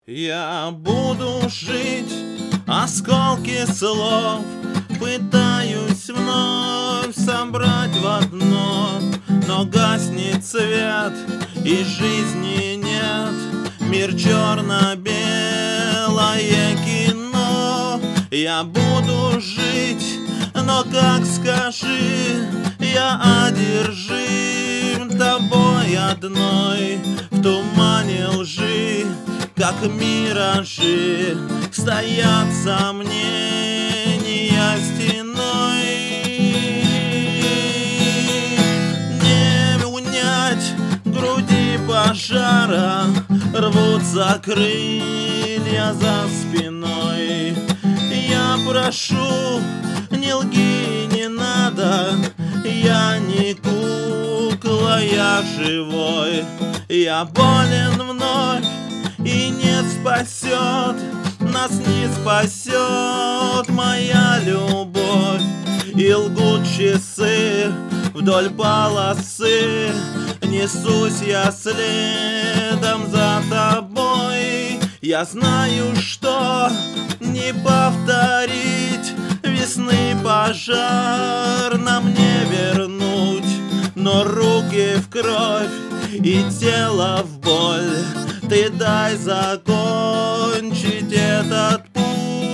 Я буду жить, осколки слов пытаюсь вновь собрать в одно, но гаснет свет и жизни нет. Мир черно-белое кино. Я буду жить, но как скажи, я одержим тобой одной. В тумане лжи, как миражи, стоят сомнения стеной. Не унять груди пожара, рвутся крылья за спиной. Я прошу, не лги, не надо, я не кукла, я живой. Я болен вновь, и не спасет, нас не спасет моя любовь. И лгут часы вдоль полосы, несусь я следом за тобой. Я знаю, что не повторить весны пожар нам не вернуть, но руки в кровь и тело в боль. Ты дай закончить этот путь.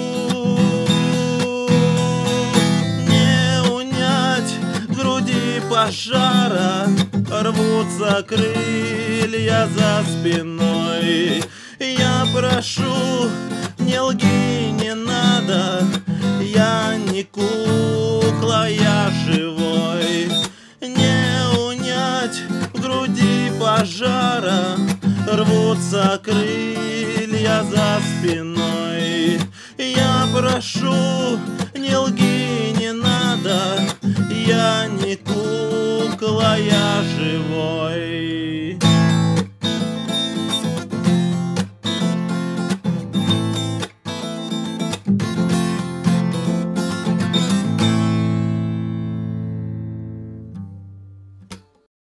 Не унять груди пожара, рвутся крылья за спиной. Я прошу, не лги, не надо, я не кукла, я живой. Не унять груди пожара, рвутся крылья за спиной. Я прошу, не лги, не надо, я не кукла, я живой.